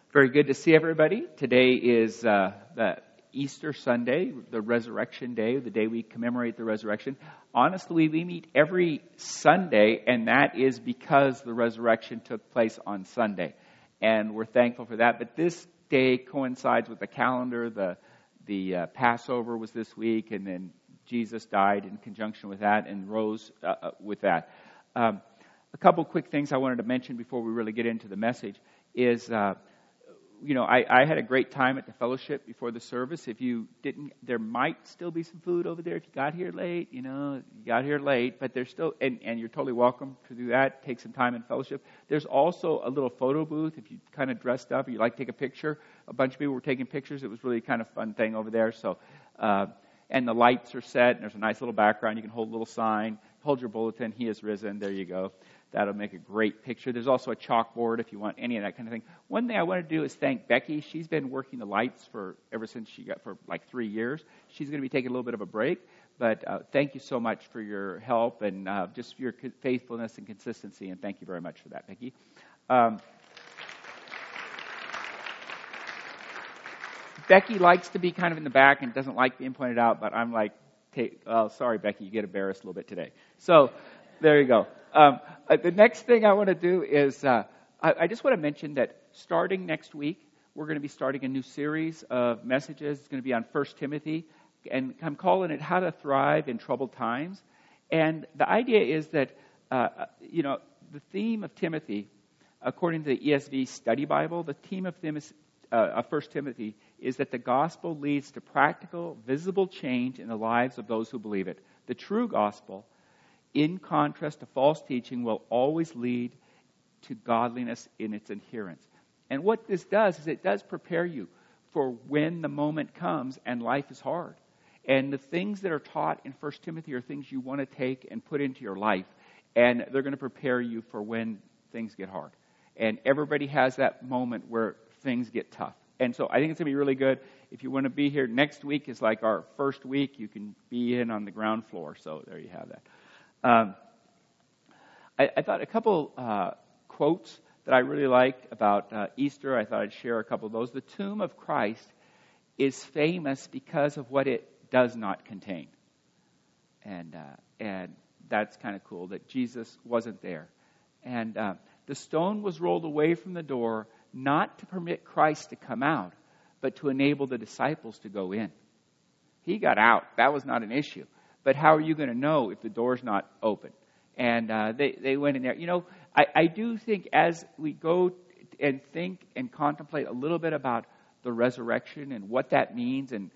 Very good to see everybody. Today is the Easter Sunday, the Resurrection Day, the day we commemorate the resurrection. Honestly, we meet every Sunday, and that is because the resurrection took place on Sunday. And we're thankful for that. But this day coincides with the calendar. The Passover was this week, and then Jesus died in conjunction with that and rose with that. A couple quick things I wanted to mention before we really get into the message is... I had a great time at the fellowship before the service. If you didn't, there might still be some food over there if you got here late. You got here late, but there's still, and you're totally welcome to do that. Take some time in fellowship. There's also a little photo booth if you kind of dressed up or you like to take a picture. A bunch of people were taking pictures. It was really kind of fun thing over there. So, and the lights are set, and there's a nice little background. You can hold a little sign. Hold your bulletin. He is risen. There you go. That'll make a great picture. There's also a chalkboard if you want any of that kind of thing. One thing I want to do is thank Becky. She's been working the lights ever since she got for like 3 years. She's going to be taking a little bit of a break. But thank you so much for your help and just your faithfulness and consistency. And thank you very much for that, Becky. Becky likes to be kind of in the back and doesn't like being pointed out. But I'm like, sorry, Becky, you get embarrassed a little bit today. So there you go. The next thing I want to do is I just want to mention that starting next week, we're going to be starting a new series of messages. It's going to be on 1 Timothy, and I'm calling it How to Thrive in Troubled Times. And the idea is that, the theme of Timothy, according to the ESV Study Bible, the theme of 1 Timothy is that the gospel leads to practical, visible change in the lives of those who believe it. The true gospel, in contrast to false teaching, will always lead to godliness in its adherence. And what this does is it does prepare you for when the moment comes and life is hard. And the things that are taught in 1 Timothy are things you want to take and put into your life. And they're going to prepare you for when things get hard. And everybody has that moment where things get tough. And so I think it's going to be really good. If you want to be here, next week is like our first week. You can be in on the ground floor. So there you have that. I thought a couple quotes that I really like about Easter. I thought I'd share a couple of those. The tomb of Christ is famous because of what it does not contain, and that's kind of cool that Jesus wasn't there. And the stone was rolled away from the door not to permit Christ to come out, but to enable the disciples to go in. He got out. That was not an issue. But how are you going to know if the door's not open? And they went in there. I do think as we go and think and contemplate a little bit about the resurrection and what that means and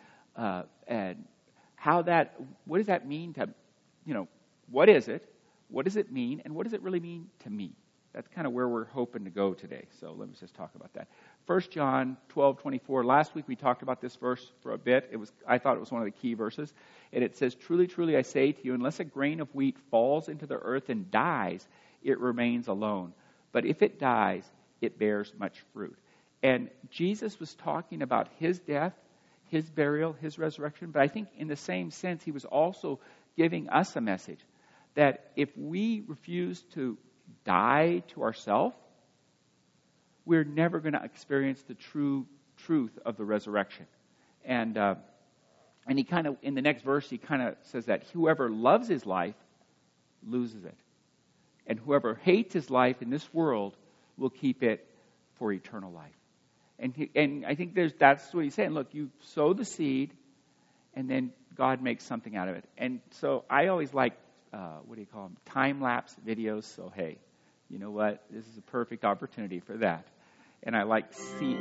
how what does that mean to, what is it? What does it mean? And what does it really mean to me? That's kind of where we're hoping to go today. So let me just talk about that. 1 John 12:24. Last week we talked about this verse for a bit. I thought it was one of the key verses. And it says, "Truly, truly, I say to you, unless a grain of wheat falls into the earth and dies, it remains alone. But if it dies, it bears much fruit." And Jesus was talking about his death, his burial, his resurrection. But I think in the same sense, he was also giving us a message that if we refuse to die to ourselves, we're never going to experience the true truth of the resurrection. And he kind of, in the next verse, he kind of says that whoever loves his life loses it. And whoever hates his life in this world will keep it for eternal life. And I think that's what he's saying. Look, you sow the seed, and then God makes something out of it. And so I always like, time-lapse videos. So, hey, you know what? This is a perfect opportunity for that. And I like see.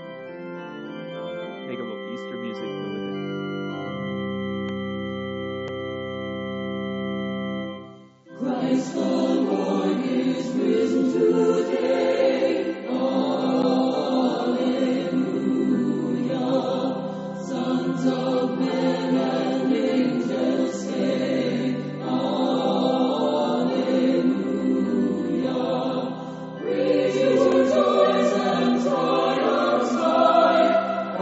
Make a little Easter music with it. Christ the Lord is risen today. Alleluia. Sons of men and angels sing. Alleluia. Raise your joys and triumphs high.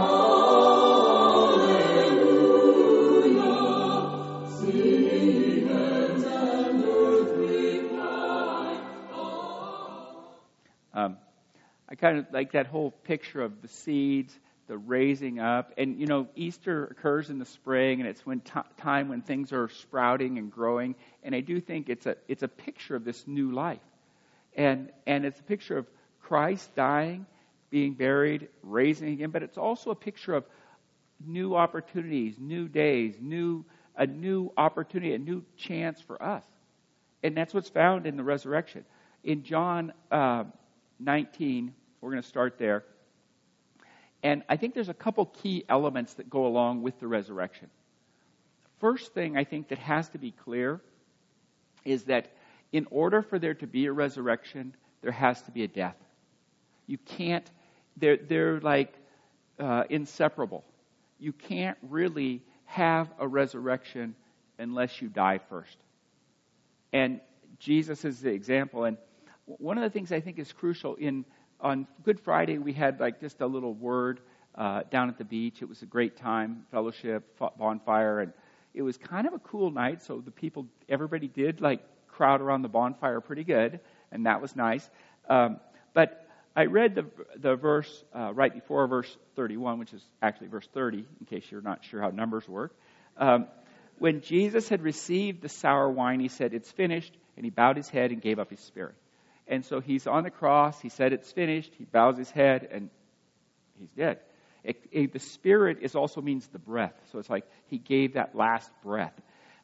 Alleluia. Sing heavens and earth reply. I kind of like that whole picture of the seeds, the raising up. And, Easter occurs in the spring, and it's when time when things are sprouting and growing. And I do think it's a picture of this new life. And it's a picture of Christ dying, being buried, raising again. But it's also a picture of new opportunities, new days, a new opportunity, a new chance for us. And that's what's found in the resurrection. In John 19, we're going to start there. And I think there's a couple key elements that go along with the resurrection. First thing I think that has to be clear is that in order for there to be a resurrection, there has to be a death. You can't, they're like inseparable. You can't really have a resurrection unless you die first. And Jesus is the example. And one of the things I think is crucial on Good Friday, we had like just a little word down at the beach. It was a great time, fellowship, bonfire, and it was kind of a cool night. So everybody did like crowd around the bonfire pretty good, and that was nice. But I read the verse right before verse 31, which is actually verse 30, in case you're not sure how numbers work. When Jesus had received the sour wine, he said, "It's finished," and he bowed his head and gave up his spirit. And so he's on the cross. He said, "It's finished." He bows his head, and he's dead. The spirit also means the breath. So it's like he gave that last breath.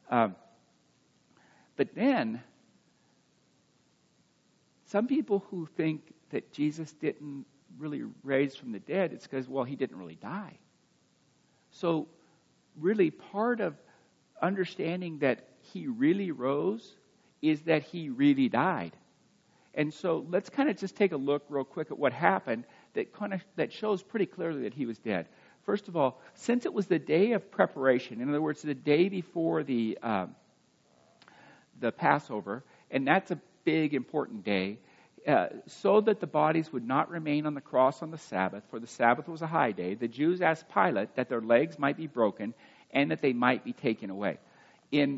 But then, some people who think that Jesus didn't really raise from the dead, it's because, he didn't really die. So really part of understanding that he really rose is that he really died. And so let's kind of just take a look real quick at what happened that shows pretty clearly that he was dead. First of all, since it was the day of preparation, in other words, the day before the Passover, and that's a big, important day, so that the bodies would not remain on the cross on the Sabbath, for the Sabbath was a high day, the Jews asked Pilate that their legs might be broken and that they might be taken away. In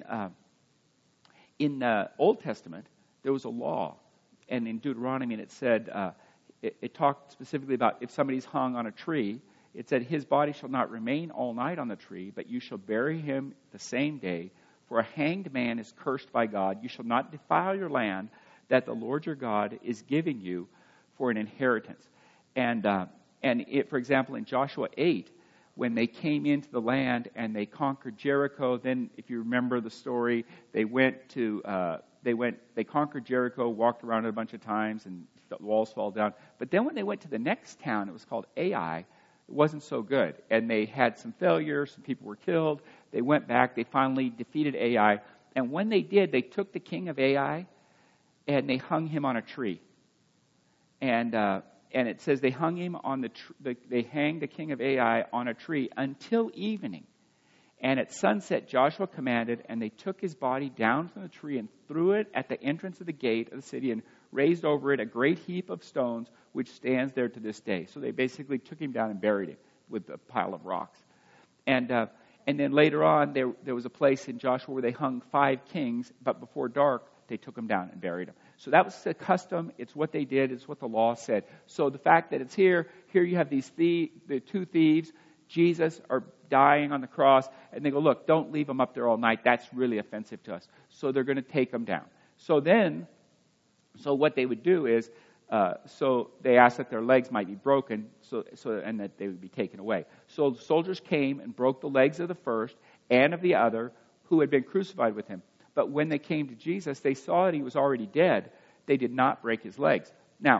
the Old Testament, there was a law. And in Deuteronomy, it said, it talked specifically about if somebody's hung on a tree, it said, "His body shall not remain all night on the tree, but you shall bury him the same day. For a hanged man is cursed by God. You shall not defile your land that the Lord your God is giving you for an inheritance." And for example, in Joshua 8, when they came into the land and they conquered Jericho, then if you remember the story, they conquered Jericho, walked around it a bunch of times, and the walls fell down. But then when they went to the next town, it was called Ai, it wasn't so good. And they had some failures, some people were killed. They went back, they finally defeated Ai. And when they did, they took the king of Ai and they hung him on a tree. And it says they hung him on they hanged the king of Ai on a tree until evening. And at sunset, Joshua commanded, and they took his body down from the tree and threw it at the entrance of the gate of the city and raised over it a great heap of stones, which stands there to this day. So they basically took him down and buried him with a pile of rocks. And then later on, there was a place in Joshua where they hung 5 kings, but before dark, they took them down and buried them. So that was the custom. It's what they did. It's what the law said. So the fact that it's here you have the 2 thieves, Jesus are dying on the cross, and they go, "Look, don't leave them up there all night. That's really offensive to us." So they're going to take them down. So what they would do is, so they asked that their legs might be broken, and that they would be taken away. So the soldiers came and broke the legs of the first and of the other who had been crucified with him. But when they came to Jesus, they saw that he was already dead. They did not break his legs. Now,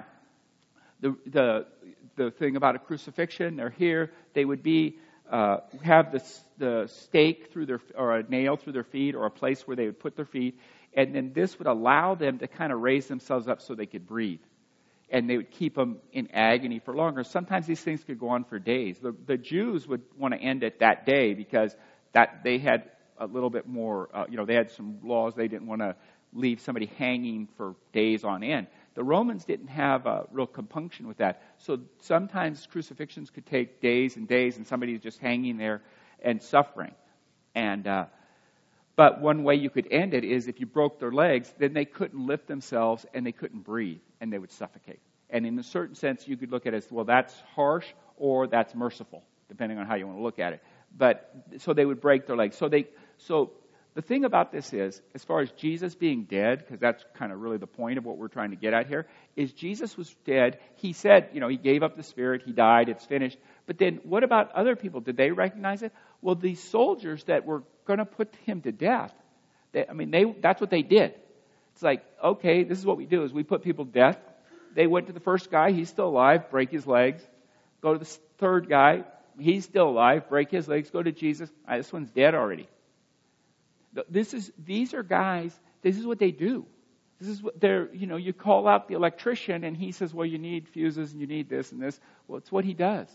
the thing about a crucifixion, they're here. They would have the stake or a nail through their feet, or a place where they would put their feet, and then this would allow them to kind of raise themselves up so they could breathe, and they would keep them in agony for longer. Sometimes these things could go on for days. The Jews would want to end it that day because that they had a little bit more. They had some laws. They didn't want to leave somebody hanging for days on end. The Romans didn't have a real compunction with that. So sometimes crucifixions could take days and days, and somebody's just hanging there and suffering. But one way you could end it is if you broke their legs, then they couldn't lift themselves and they couldn't breathe, and they would suffocate. And in a certain sense, you could look at it as, well, that's harsh or that's merciful, depending on how you want to look at it. But so they would break their legs. So the thing about this is, as far as Jesus being dead, because that's kind of really the point of what we're trying to get at here, is Jesus was dead. He said, he gave up the spirit, he died, it's finished. But then what about other people? Did they recognize it? Well, these soldiers that were going to put him to death, that's what they did. It's like, okay, this is what we do, is we put people to death. They went to the first guy, he's still alive, break his legs. Go to the third guy, he's still alive, break his legs. Go to Jesus, this one's dead already. These are guys, this is what they do. This is what they're, you call out the electrician and he says, well, you need fuses and you need this and this. Well, it's what he does.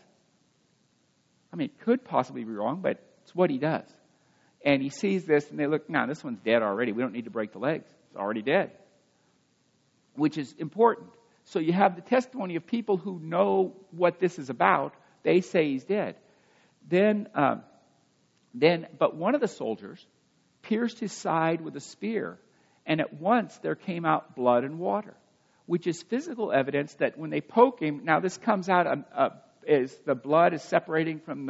It could possibly be wrong, but it's what he does. And he sees this and they look, no, this one's dead already. We don't need to break the legs. It's already dead. Which is important. So you have the testimony of people who know what this is about. They say he's dead. But one of the soldiers pierced his side with a spear, and at once there came out blood and water, which is physical evidence that when they poke him, now this comes out as the blood is separating from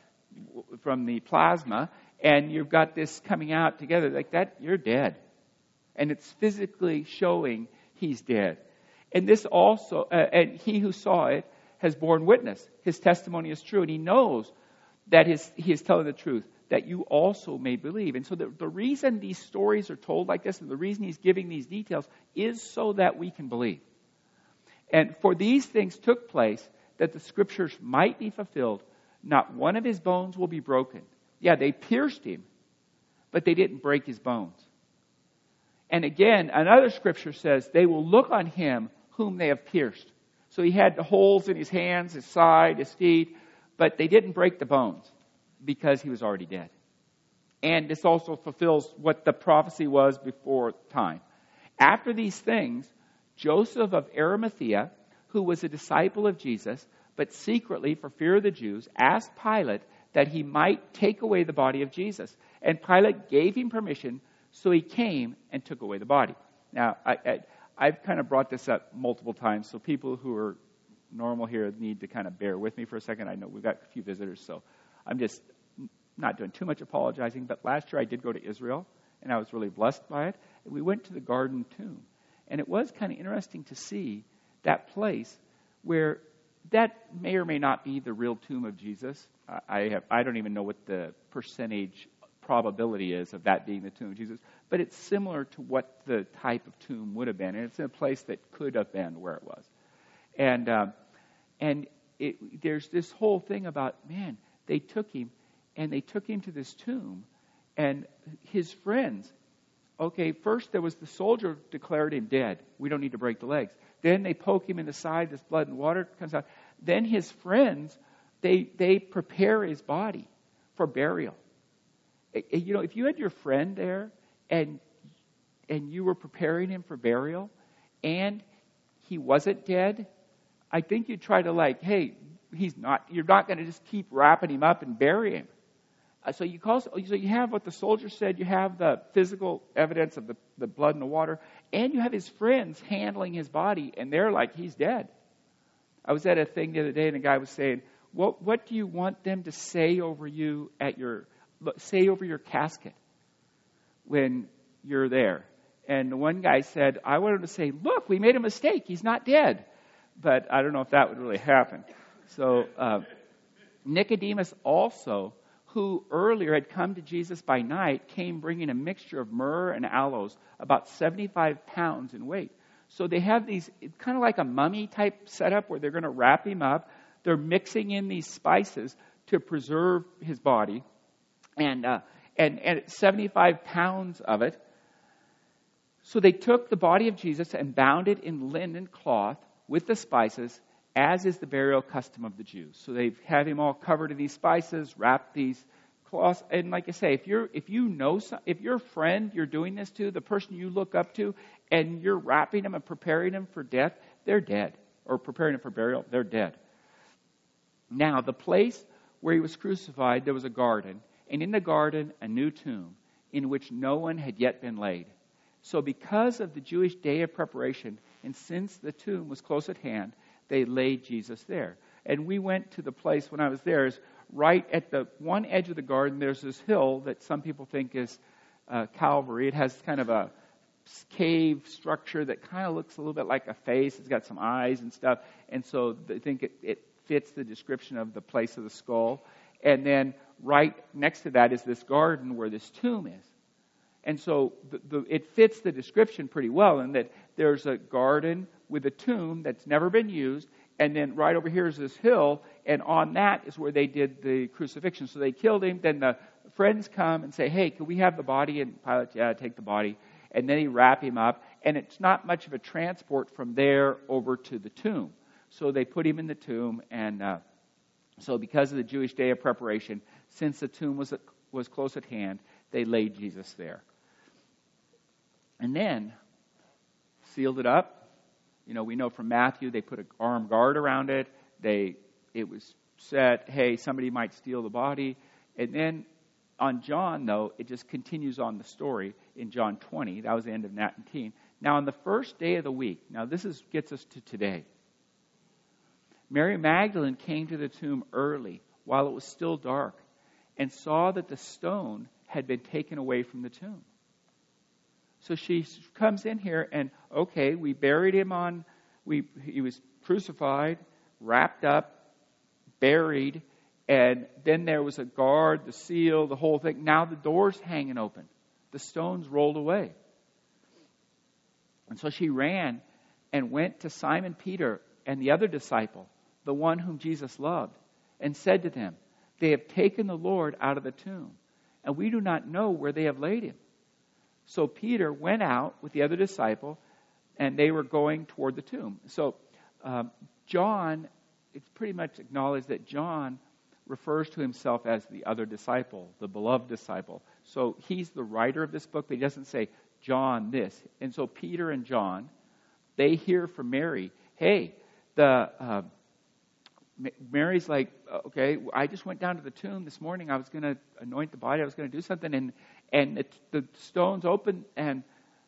the plasma, and you've got this coming out together like that, you're dead. And it's physically showing he's dead. And this also, and he who saw it has borne witness. His testimony is true, and he knows that he is telling the truth, that you also may believe. And so the reason these stories are told like this, and the reason he's giving these details, is so that we can believe. And for these things took place, that the scriptures might be fulfilled, not one of his bones will be broken. Yeah, they pierced him, but they didn't break his bones. And again, another scripture says, they will look on him whom they have pierced. So he had the holes in his hands, his side, his feet, but they didn't break the bones because he was already dead. And this also fulfills what the prophecy was before time. After these things, Joseph of Arimathea, who was a disciple of Jesus, but secretly for fear of the Jews, asked Pilate that he might take away the body of Jesus. And Pilate gave him permission, so he came and took away the body. Now, I've kind of brought this up multiple times, so people who are normal here need to kind of bear with me for a second. I know we've got a few visitors, so I'm just not doing too much apologizing. But last year I did go to Israel, and I was really blessed by it. And we went to the Garden Tomb. And it was kind of interesting to see that place where that may or may not be the real tomb of Jesus. I don't even know what the percentage probability is of that being the tomb of Jesus, but it's similar to what the type of tomb would have been, and it's in a place that could have been where it was. And there's this whole thing about, man, they took him to this tomb, and his friends. Okay, first there was the soldier declared him dead. We don't need to break the legs. Then they poke him in the side. This blood and water comes out. Then his friends, they prepare his body for burial. If you had your friend there and you were preparing him for burial and he wasn't dead, I think you'd try to hey, he's not. You're not going to just keep wrapping him up and bury him. So you have what the soldier said. You have the physical evidence of the blood and the water, and you have his friends handling his body, and they're like, he's dead. I was at a thing the other day, and a guy was saying, "What do you want them to say over you over your casket when you're there?" And the one guy said, "I want him to say, look, we made a mistake. He's not dead." But I don't know if that would really happen. So Nicodemus also, who earlier had come to Jesus by night, came bringing a mixture of myrrh and aloes, about 75 pounds in weight. So they have these, kind of like a mummy type setup where they're going to wrap him up. They're mixing in these spices to preserve his body. And 75 pounds of it. So they took the body of Jesus and bound it in linen cloth with the spices, as is the burial custom of the Jews. So they have him all covered in these spices, wrap these cloths. And like I say, if your friend you're doing this to, the person you look up to, and you're wrapping them and preparing them for death, they're dead. Or preparing them for burial, they're dead. Now, the place where he was crucified, there was a garden. And in the garden, a new tomb, in which no one had yet been laid. So because of the Jewish day of preparation, And since the tomb was close at hand, they laid Jesus there. And we went to the place when I was there, is right at the one edge of the garden, there's this hill that some people think is Calvary. It has kind of a cave structure that kind of looks a little bit like a face. It's got some eyes and stuff. And so I think it fits the description of the place of the skull. And then right next to that is this garden where this tomb is. And so it fits the description pretty well in that there's a garden with a tomb that's never been used. And then right over here is this hill. And on that is where they did the crucifixion. So they killed him. Then the friends come and say, hey, can we have the body? And Pilate, yeah, take the body. And then he wrap him up. And it's not much of a transport from there over to the tomb. So they put him in the tomb. And so because of the Jewish day of preparation, since the tomb was close at hand, they laid Jesus there. And then sealed it up. You know, we know from Matthew they put an armed guard around it. It was said, hey, somebody might steal the body. And then on John, though, it just continues on the story in John 20. That was the end of 19. Now, on the first day of the week, now this gets us to today. Mary Magdalene came to the tomb early while it was still dark and saw that the stone had been taken away from the tomb. So she comes in here and, okay, we buried him he was crucified, wrapped up, buried, and then there was a guard, the seal, the whole thing. Now the door's hanging open. The stone's rolled away. And so she ran and went to Simon Peter and the other disciple, the one whom Jesus loved, and said to them, they have taken the Lord out of the tomb, and we do not know where they have laid him. So Peter went out with the other disciple, and they were going toward the tomb. So John, it's pretty much acknowledged that John refers to himself as the other disciple, the beloved disciple. So he's the writer of this book, but he doesn't say John this. And so Peter and John, they hear from Mary, hey, Mary's like, okay, I just went down to the tomb this morning. I was going to anoint the body. I was going to do something. And the stone's open, and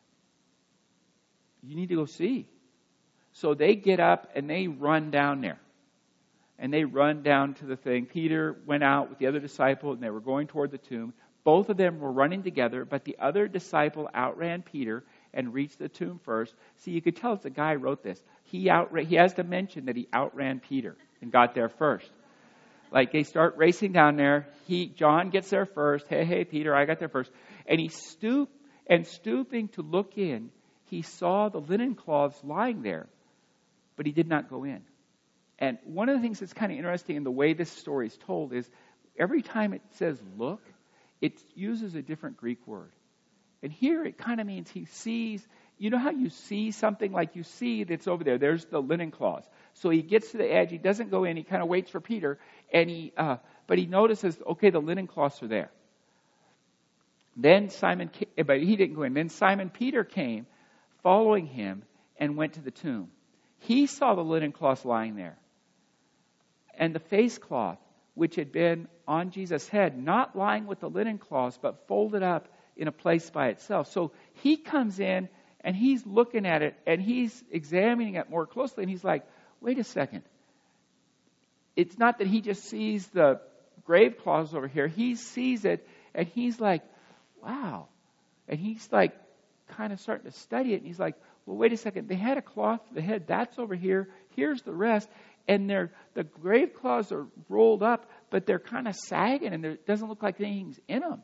you need to go see. So they get up, and they run down there. And they run down to the thing. Peter went out with the other disciple, and they were going toward the tomb. Both of them were running together, but the other disciple outran Peter and reached the tomb first. See, you could tell it's a guy who wrote this. He has to mention that he outran Peter and got there first. Like they start racing down there. John gets there first. Hey, Peter, I got there first. And he stooping to look in, he saw the linen cloths lying there, but he did not go in. And one of the things that's kind of interesting in the way this story is told is every time it says look, it uses a different Greek word. And here it kind of means he sees, you know how you see something like you see that's over there. There's the linen cloths. So he gets to the edge. He doesn't go in. He kind of waits for Peter. But he notices, okay, the linen cloths are there. Then but he didn't go in. Then Simon Peter came, following him, and went to the tomb. He saw the linen cloths lying there, and the face cloth, which had been on Jesus' head, not lying with the linen cloths, but folded up in a place by itself. So he comes in, and he's looking at it, and he's examining it more closely, and he's like, wait a second. It's not that he just sees the grave cloths over here. He sees it, and he's like, wow. And he's like kind of starting to study it, and he's like, well, wait a second. They had a cloth for the head. That's over here. Here's the rest. And the grave cloths are rolled up, but they're kind of sagging, and it doesn't look like anything's in them.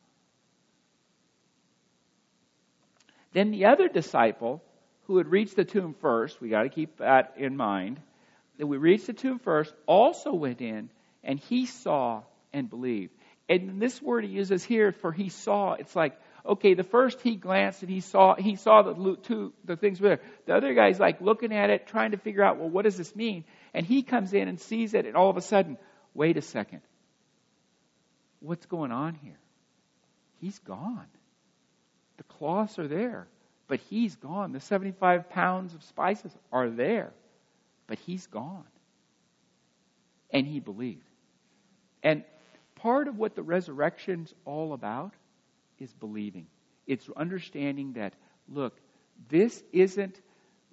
Then the other disciple, who had reached the tomb first, we got to keep that in mind, that we reached the tomb first, also went in, and he saw and believed. And this word he uses here for he saw, it's like, okay, the first he glanced and he saw the things were there. The other guy's like looking at it, trying to figure out, well, what does this mean? And he comes in and sees it, and all of a sudden, wait a second. What's going on here? He's gone. The cloths are there, but he's gone. The 75 pounds of spices are there, but he's gone. And he believed. And part of what the resurrection's all about is believing. It's understanding that, look, this isn't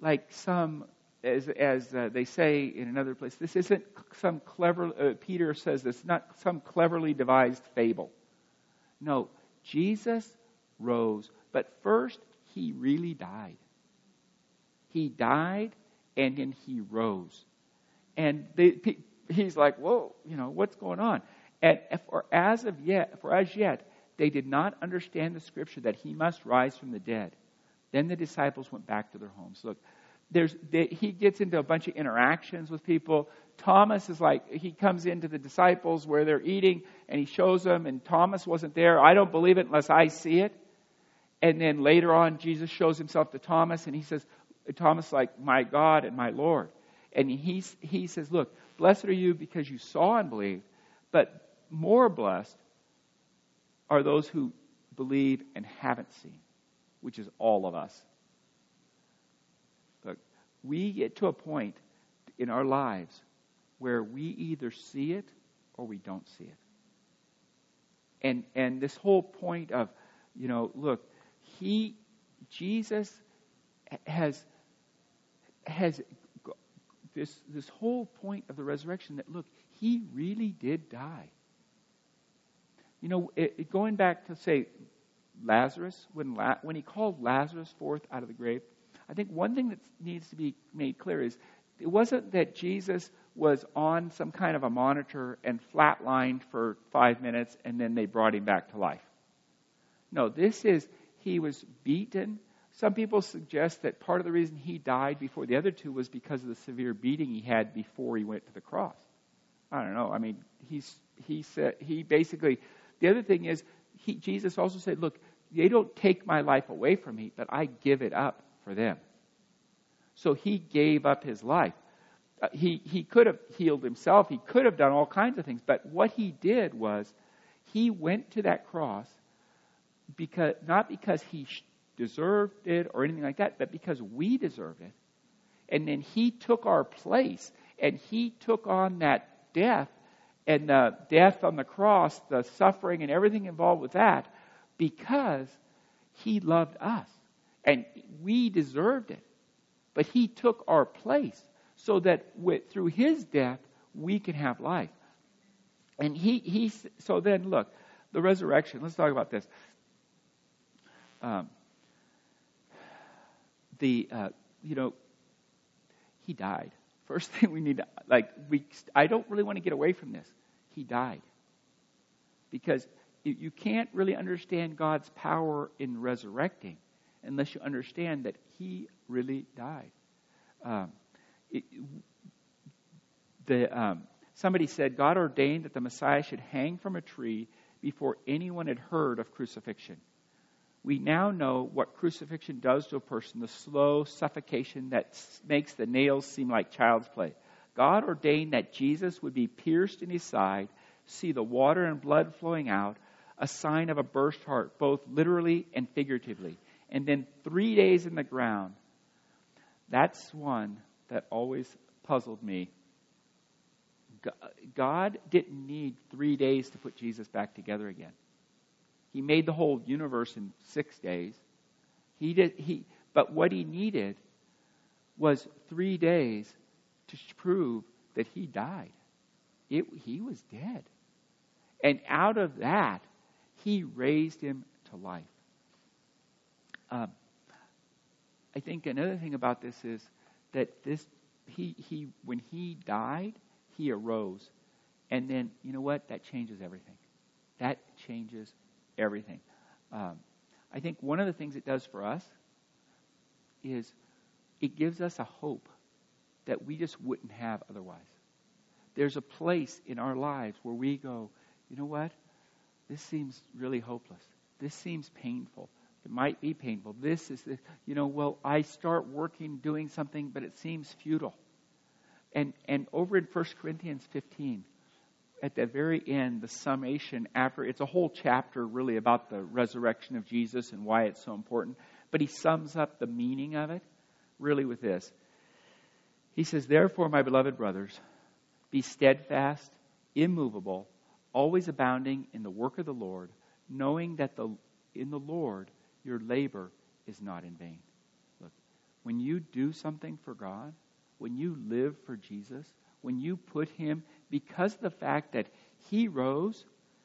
like some, as they say in another place, this isn't some clever, Peter says this, not some cleverly devised fable. No, Jesus rose, but first he really died. He died and then he rose. And he's like, whoa, what's going on? And for as yet, they did not understand the scripture that he must rise from the dead. Then the disciples went back to their homes. Look, he gets into a bunch of interactions with people. Thomas is like, he comes into the disciples where they're eating and he shows them, and Thomas wasn't there. I don't believe it unless I see it. And then later on, Jesus shows himself to Thomas and he says, Thomas, like, my God and my Lord. And he says, look, blessed are you because you saw and believed, but more blessed are those who believe and haven't seen, which is all of us. Look, we get to a point in our lives where we either see it or we don't see it. And this whole point of, look, Jesus has this whole point of the resurrection that, look, he really did die. Going back to, say, Lazarus, when he called Lazarus forth out of the grave, I think one thing that needs to be made clear is it wasn't that Jesus was on some kind of a monitor and flatlined for 5 minutes and then they brought him back to life. No, he was beaten. Some people suggest that part of the reason he died before the other two was because of the severe beating he had before he went to the cross. I don't know. I mean, the other thing is, Jesus also said, look, they don't take my life away from me, but I give it up for them. So he gave up his life. He could have healed himself. He could have done all kinds of things. But what he did was he went to that cross not because he deserved it or anything like that, but because we deserved it. And then he took our place, and he took on that death, and the death on the cross, the suffering and everything involved with that, because he loved us. And we deserved it. But he took our place so that through his death, we can have life. And so then, look, the resurrection, let's talk about this. He died. First thing we need to, I don't really want to get away from this. He died. Because you can't really understand God's power in resurrecting unless you understand that he really died. Somebody said God ordained that the Messiah should hang from a tree before anyone had heard of crucifixion. We now know what crucifixion does to a person, the slow suffocation that makes the nails seem like child's play. God ordained that Jesus would be pierced in his side, see the water and blood flowing out, a sign of a burst heart, both literally and figuratively. And then 3 days in the ground. That's one that always puzzled me. God didn't need 3 days to put Jesus back together again. He made the whole universe in 6 days. But what he needed was 3 days to prove that he died. He was dead. And out of that, he raised him to life. I think another thing about this is that when he died, he arose. And then, you know what? That changes everything. That changes everything. I think one of the things it does for us is it gives us a hope that we just wouldn't have otherwise. There's a place in our lives where we go, you know what? This seems really hopeless. This seems painful. It might be painful. I start working, doing something, but it seems futile. And over in 1 Corinthians 15, at the very end, the summation after, it's a whole chapter really about the resurrection of Jesus and why it's so important. But he sums up the meaning of it really with this. He says, therefore, my beloved brothers, be steadfast, immovable, always abounding in the work of the Lord, knowing that in the Lord your labor is not in vain. Look, when you do something for God, when you live for Jesus, when you put Him, because of the fact that He rose,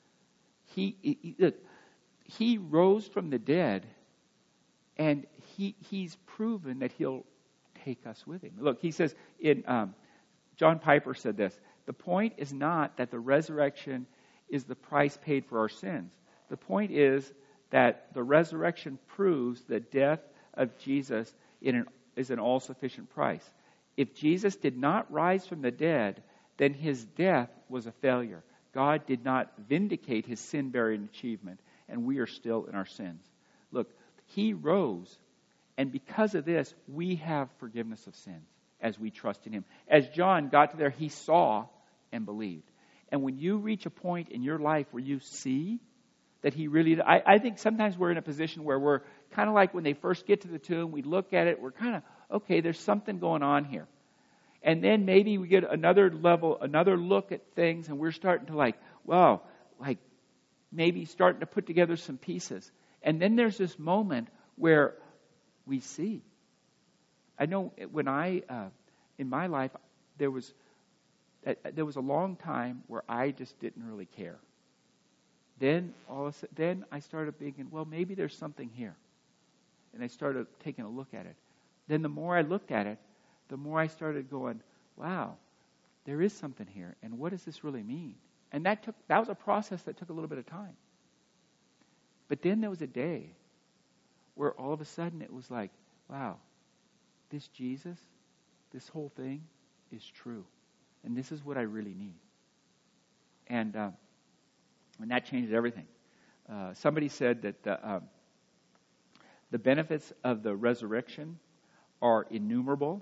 He rose from the dead, and He's proven that He'll take us with Him. Look, he says in John Piper said this: the point is not that the resurrection is the price paid for our sins. The point is that the resurrection proves the death of Jesus is an all-sufficient price. If Jesus did not rise from the dead, then His death was a failure. God did not vindicate His sin-bearing achievement, and we are still in our sins. Look, He rose, and because of this, we have forgiveness of sins as we trust in Him. As John got to there, he saw and believed. And when you reach a point in your life where you see that He really... I think sometimes we're in a position where we're kind of like when they first get to the tomb, we look at it, we're kind of, okay, there's something going on here. And then maybe we get another level, another look at things, and we're starting to maybe starting to put together some pieces. And then there's this moment where we see. I know when in my life, there was a long time where I just didn't really care. Then all of a sudden, then I started thinking, well, maybe there's something here. And I started taking a look at it. Then the more I looked at it, the more I started going, wow, there is something here. And what does this really mean? And that was a process that took a little bit of time. But then there was a day where all of a sudden it was like, wow, this Jesus, this whole thing is true. And this is what I really need. And that changed everything. Somebody said that the benefits of the resurrection are innumerable.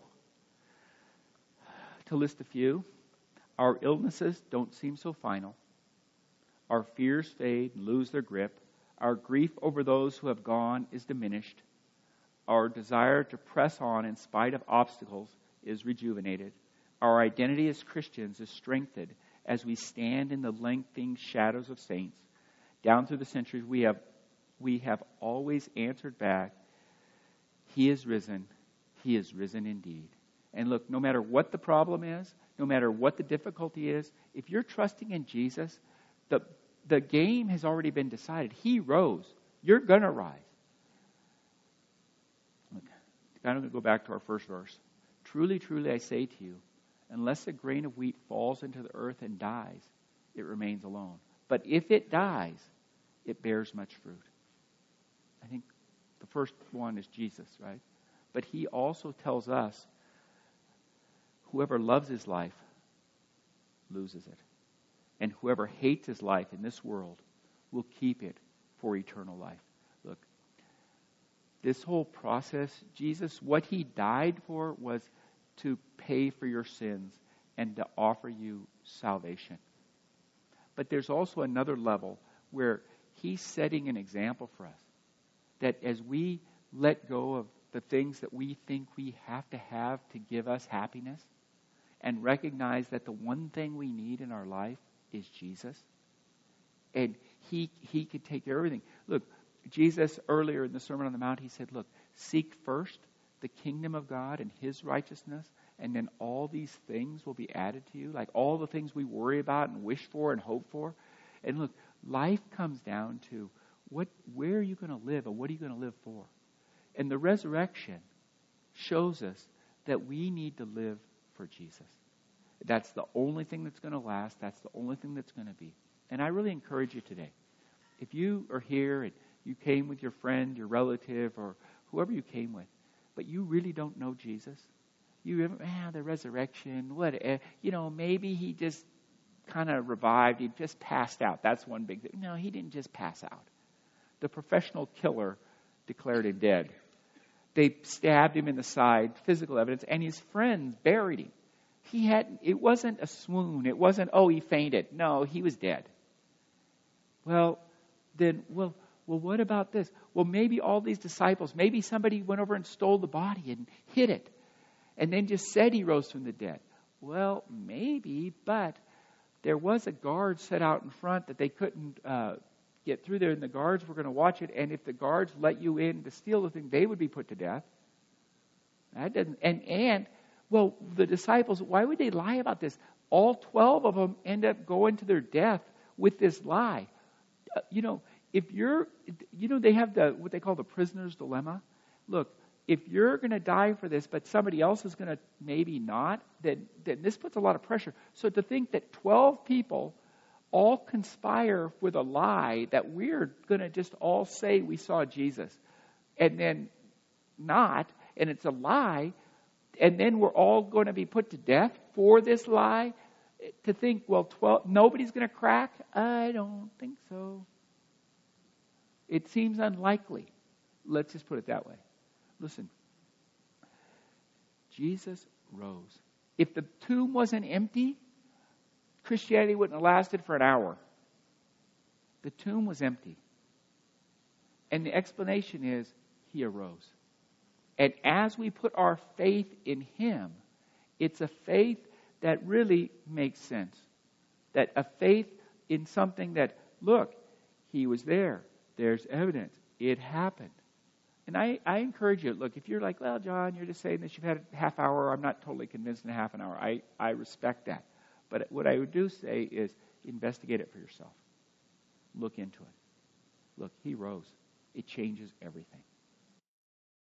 To list a few, our illnesses don't seem so final. Our fears fade and lose their grip. Our grief over those who have gone is diminished. Our desire to press on in spite of obstacles is rejuvenated. Our identity as Christians is strengthened as we stand in the lengthening shadows of saints. Down through the centuries, we have always answered back, He is risen. He is risen indeed. And look, no matter what the problem is, no matter what the difficulty is, if you're trusting in Jesus, the game has already been decided. He rose. You're going to rise. Look, I'm going to go back to our first verse. Truly, truly, I say to you, unless a grain of wheat falls into the earth and dies, it remains alone. But if it dies, it bears much fruit. I think the first one is Jesus, right? But He also tells us, whoever loves his life loses it. And whoever hates his life in this world will keep it for eternal life. Look, this whole process, Jesus, what He died for was to pay for your sins and to offer you salvation. But there's also another level where He's setting an example for us. That as we let go of the things that we think we have to give us happiness, and recognize that the one thing we need in our life is Jesus. And He could take care of everything. Look, Jesus earlier in the Sermon on the Mount, He said, look, seek first the kingdom of God and His righteousness, and then all these things will be added to you. Like all the things we worry about and wish for and hope for. And look, life comes down to where are you going to live and what are you going to live for? And the resurrection shows us that we need to live for Jesus. That's the only thing that's going to last. That's the only thing that's going to be. And I really encourage you today. If you are here and you came with your friend, your relative, or whoever you came with, but you really don't know Jesus, the resurrection, maybe He just kind of revived. He just passed out. That's one big thing. No, He didn't just pass out. The professional killer declared Him dead. They stabbed Him in the side, physical evidence, and his friends buried Him. It wasn't a swoon. It wasn't, he fainted. No, he was dead. Well, what about this? Well, maybe all these disciples, maybe somebody went over and stole the body and hid it, and then just said He rose from the dead. Well, maybe, but there was a guard set out in front that they couldn't get through there, and the guards were going to watch it, and if the guards let you in to steal the thing, they would be put to death. That doesn't, well, the disciples, why would they lie about this? All 12 of them end up going to their death with this lie. If you're, they have what they call the prisoner's dilemma. Look, if you're going to die for this, but somebody else is going to maybe not, then this puts a lot of pressure. So to think that 12 people all conspire with a lie that we're going to just all say we saw Jesus, and then not, and it's a lie, and then we're all going to be put to death for this lie, to think, well, 12, nobody's going to crack? I don't think so. It seems unlikely. Let's just put it that way. Listen, Jesus rose. If the tomb wasn't empty, Christianity wouldn't have lasted for an hour. The tomb was empty. And the explanation is, he arose. And as we put our faith in him, it's a faith that really makes sense. That a faith in something that, look, he was there. There's evidence. It happened. And I encourage you, look, if you're like, well, John, you're just saying this, you've had a half hour, I'm not totally convinced in a half an hour. I respect that. But what I would do say is investigate it for yourself. Look into it. Look, he rose. It changes everything.